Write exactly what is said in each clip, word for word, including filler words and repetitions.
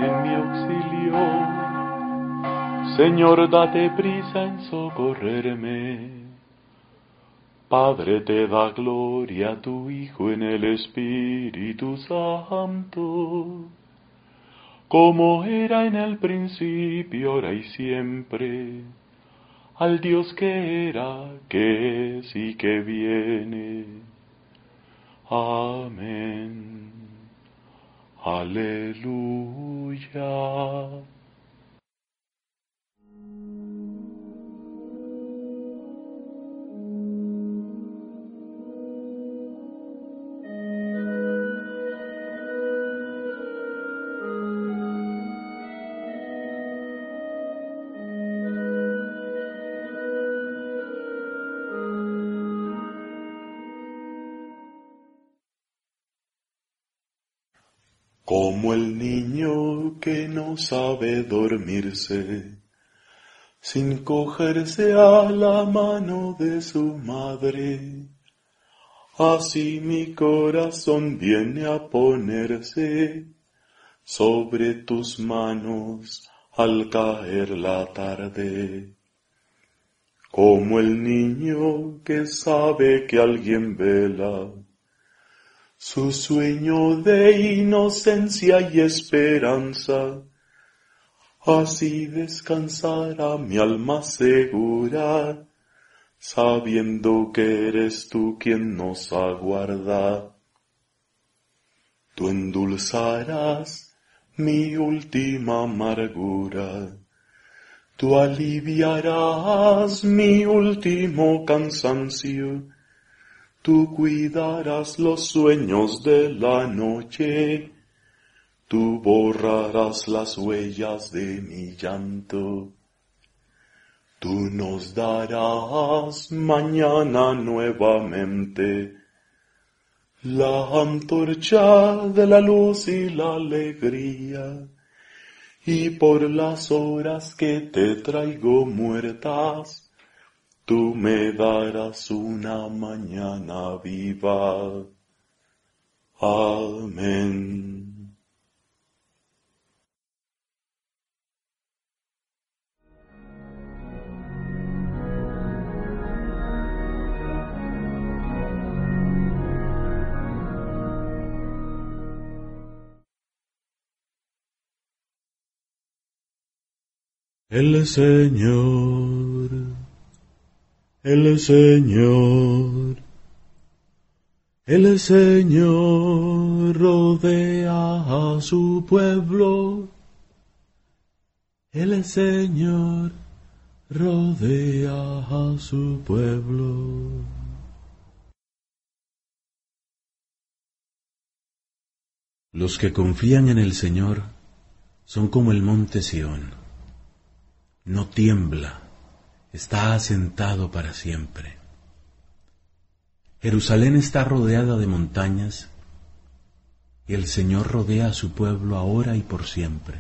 en mi auxilio. Señor, date prisa en socorrerme. Padre, te da gloria a tu Hijo en el Espíritu Santo, como era en el principio, ahora y siempre, al Dios que era, que es y que viene. Amén. Aleluya. Como el niño que no sabe dormirse, sin cogerse a la mano de su madre, así mi corazón viene a ponerse sobre tus manos al caer la tarde. Como el niño que sabe que alguien vela su sueño de inocencia y esperanza, así descansará mi alma segura, sabiendo que eres tú quien nos aguarda. Tú endulzarás mi última amargura, tú aliviarás mi último cansancio, tú cuidarás los sueños de la noche, tú borrarás las huellas de mi llanto. Tú nos darás mañana nuevamente la antorcha de la luz y la alegría, y por las horas que te traigo muertas, tú me darás una mañana viva. Amén. El Señor, el Señor, el Señor rodea a su pueblo. El Señor rodea a su pueblo. Los que confían en el Señor son como el monte Sión. No tiembla, está asentado para siempre. Jerusalén está rodeada de montañas, y el Señor rodea a su pueblo ahora y por siempre.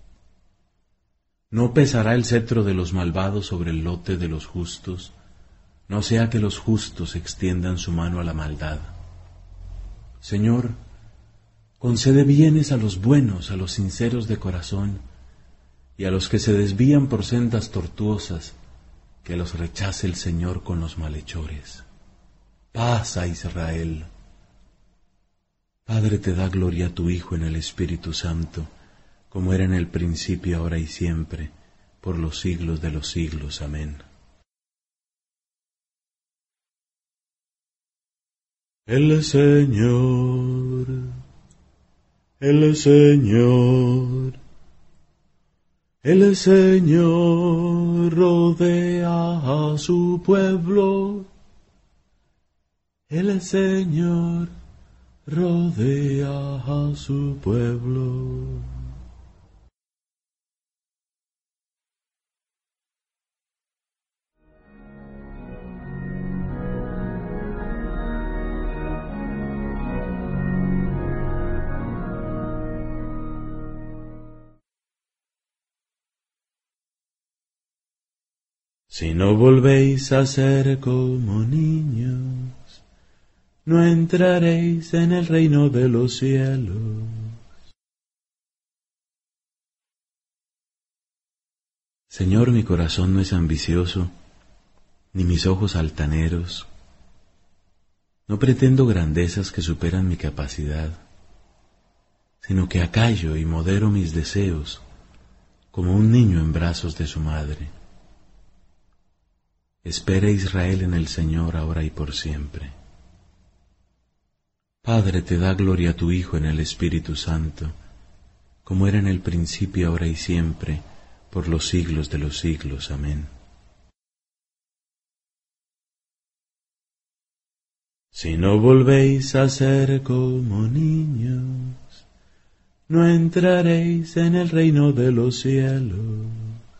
No pesará el cetro de los malvados sobre el lote de los justos, no sea que los justos extiendan su mano a la maldad. Señor, concede bienes a los buenos, a los sinceros de corazón, y a los que se desvían por sendas tortuosas, que los rechace el Señor con los malhechores. Paz a Israel. Padre, te da gloria a tu Hijo en el Espíritu Santo, como era en el principio, ahora y siempre, por los siglos de los siglos. Amén. El Señor, el Señor, el Señor rodea a su pueblo. El Señor rodea a su pueblo. Si no volvéis a ser como niños, no entraréis en el reino de los cielos. Señor, mi corazón no es ambicioso, ni mis ojos altaneros. No pretendo grandezas que superan mi capacidad, sino que acallo y modero mis deseos como un niño en brazos de su madre. Espera Israel en el Señor ahora y por siempre. Padre, te da gloria a tu Hijo en el Espíritu Santo, como era en el principio, ahora y siempre, por los siglos de los siglos. Amén. Si no volvéis a ser como niños, no entraréis en el reino de los cielos.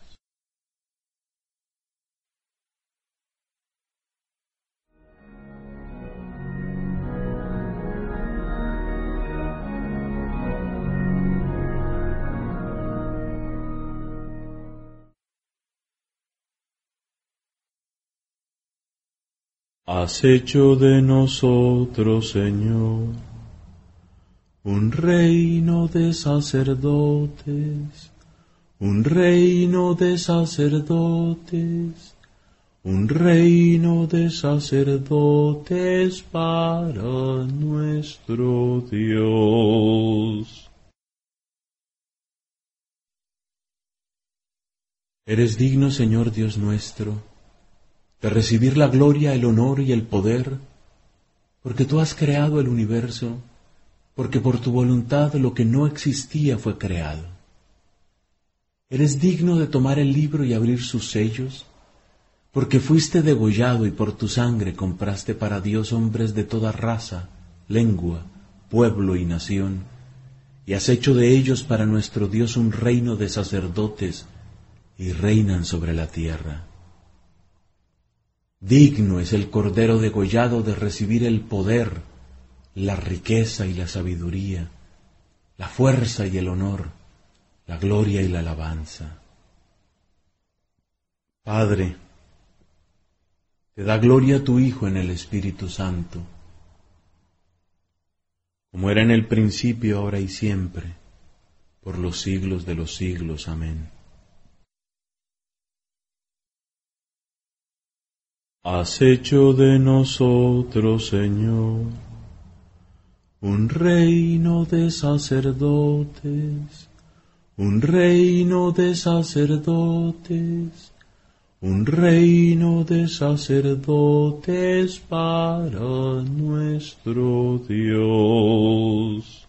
Has hecho de nosotros, Señor, un reino de sacerdotes, un reino de sacerdotes, un reino de sacerdotes para nuestro Dios. Eres digno, Señor Dios nuestro, de recibir la gloria, el honor y el poder, porque tú has creado el universo, porque por tu voluntad lo que no existía fue creado. Eres digno de tomar el libro y abrir sus sellos, porque fuiste degollado y por tu sangre compraste para Dios hombres de toda raza, lengua, pueblo y nación, y has hecho de ellos para nuestro Dios un reino de sacerdotes, y reinan sobre la tierra. Digno es el Cordero degollado de recibir el poder, la riqueza y la sabiduría, la fuerza y el honor, la gloria y la alabanza. Padre, te da gloria a tu Hijo en el Espíritu Santo, como era en el principio, ahora y siempre, por los siglos de los siglos. Amén. Has hecho de nosotros, Señor, un reino de sacerdotes, un reino de sacerdotes, un reino de sacerdotes para nuestro Dios.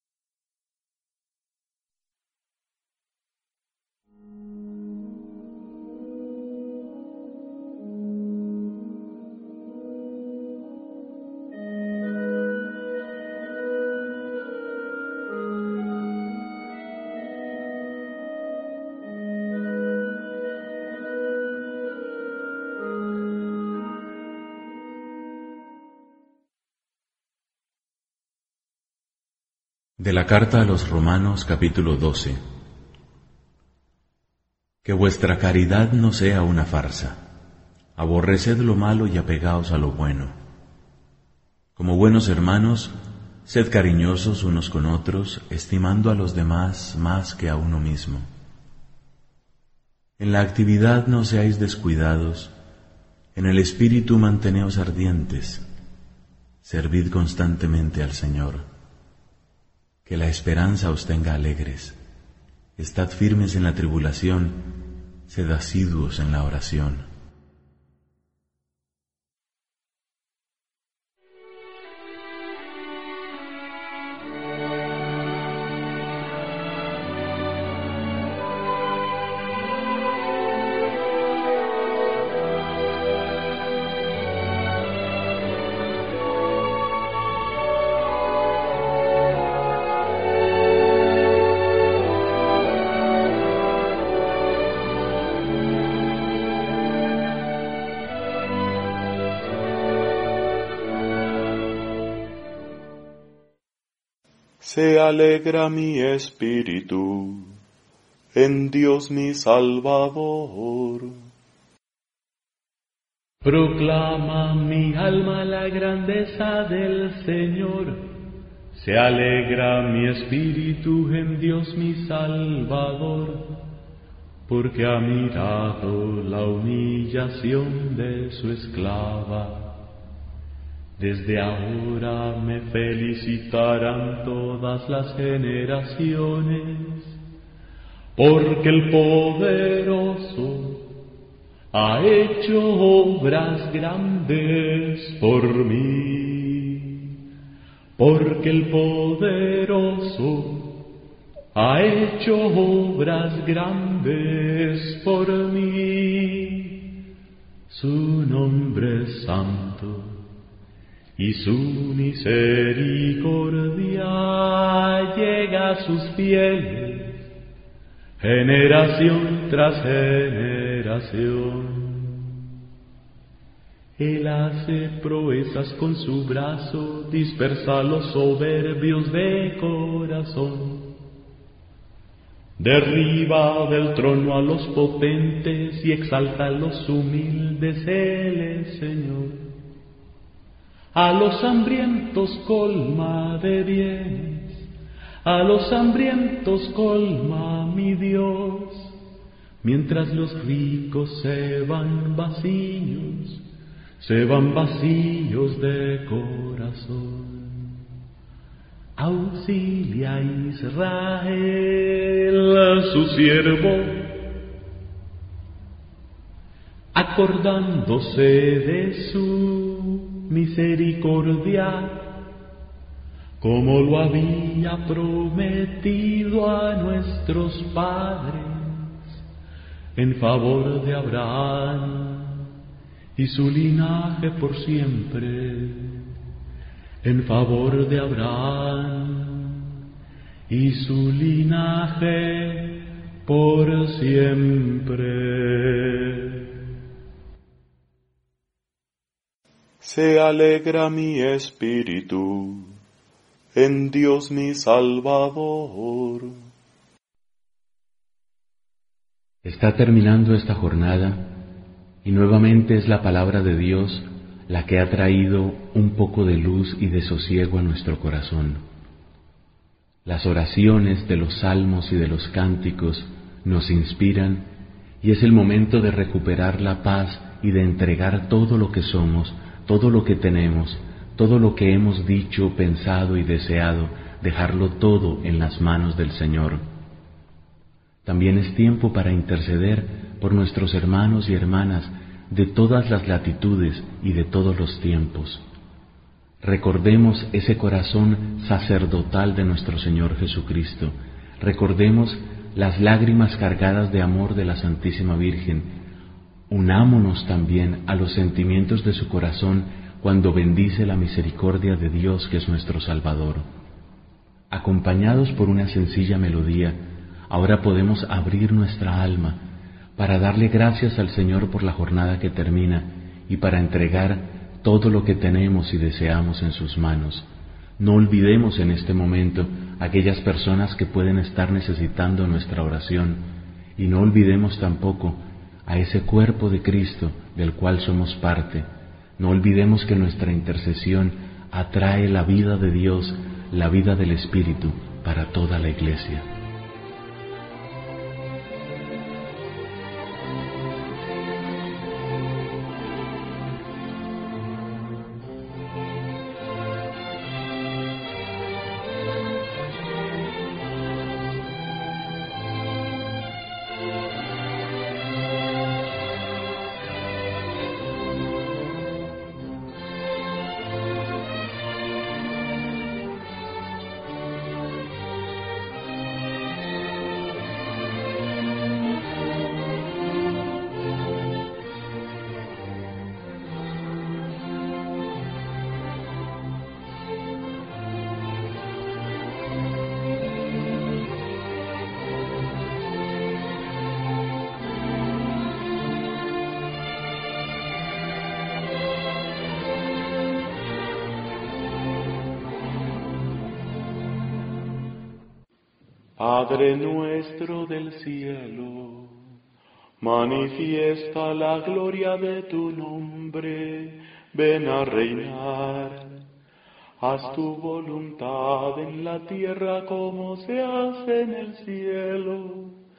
De la carta a los Romanos, capítulo doce. Que vuestra caridad no sea una farsa. Aborreced lo malo y apegaos a lo bueno. Como buenos hermanos, sed cariñosos unos con otros, estimando a los demás más que a uno mismo. En la actividad no seáis descuidados, en el espíritu manteneos ardientes, servid constantemente al Señor. Que la esperanza os tenga alegres. Estad firmes en la tribulación, sed asiduos en la oración. Se alegra mi espíritu en Dios mi Salvador. Proclama mi alma la grandeza del Señor. Se alegra mi espíritu en Dios mi Salvador, porque ha mirado la humillación de su esclava. Desde ahora me felicitarán todas las generaciones, porque el poderoso ha hecho obras grandes por mí, porque el poderoso ha hecho obras grandes por mí. Su nombre es santo y su misericordia llega a sus fieles, generación tras generación. Él hace proezas con su brazo, dispersa a los soberbios de corazón. Derriba del trono a los potentes y exalta a los humildes, Él es Señor. A los hambrientos colma de bienes, a los hambrientos colma mi Dios, mientras los ricos se van vacíos, se van vacíos de corazón. Auxilia a Israel, su siervo, acordándose de su misericordia, como lo había prometido a nuestros padres, en favor de Abraham y su linaje por siempre, en favor de Abraham y su linaje por siempre. Se alegra mi espíritu en Dios mi Salvador. Está terminando esta jornada y nuevamente es la palabra de Dios la que ha traído un poco de luz y de sosiego a nuestro corazón. Las oraciones de los salmos y de los cánticos nos inspiran y es el momento de recuperar la paz y de entregar todo lo que somos, todo lo que tenemos, todo lo que hemos dicho, pensado y deseado, dejarlo todo en las manos del Señor. También es tiempo para interceder por nuestros hermanos y hermanas de todas las latitudes y de todos los tiempos. Recordemos ese corazón sacerdotal de nuestro Señor Jesucristo. Recordemos las lágrimas cargadas de amor de la Santísima Virgen. Unámonos también a los sentimientos de su corazón cuando bendice la misericordia de Dios que es nuestro Salvador. Acompañados por una sencilla melodía, ahora podemos abrir nuestra alma para darle gracias al Señor por la jornada que termina y para entregar todo lo que tenemos y deseamos en sus manos. No olvidemos en este momento aquellas personas que pueden estar necesitando nuestra oración y no olvidemos tampoco a ese cuerpo de Cristo del cual somos parte. No olvidemos que nuestra intercesión atrae la vida de Dios, la vida del Espíritu para toda la Iglesia. Padre nuestro del cielo, manifiesta la gloria de tu nombre, ven a reinar. Haz tu voluntad en la tierra como se hace en el cielo.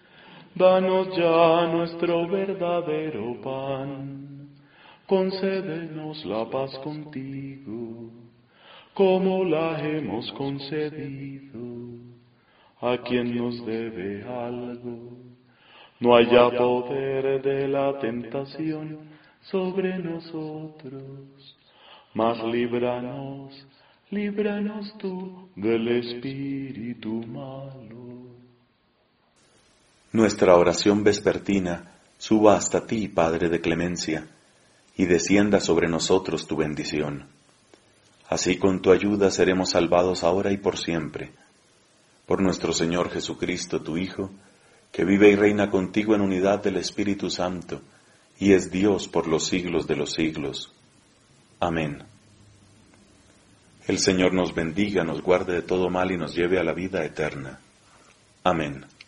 Danos ya nuestro verdadero pan. Concédenos la paz contigo, como la hemos concedido a quien nos debe algo. No haya poder de la tentación sobre nosotros, mas líbranos, líbranos tú del espíritu malo. Nuestra oración vespertina suba hasta ti, Padre de clemencia, y descienda sobre nosotros tu bendición. Así con tu ayuda seremos salvados ahora y por siempre. Por nuestro Señor Jesucristo, tu Hijo, que vive y reina contigo en unidad del Espíritu Santo, y es Dios por los siglos de los siglos. Amén. El Señor nos bendiga, nos guarde de todo mal y nos lleve a la vida eterna. Amén.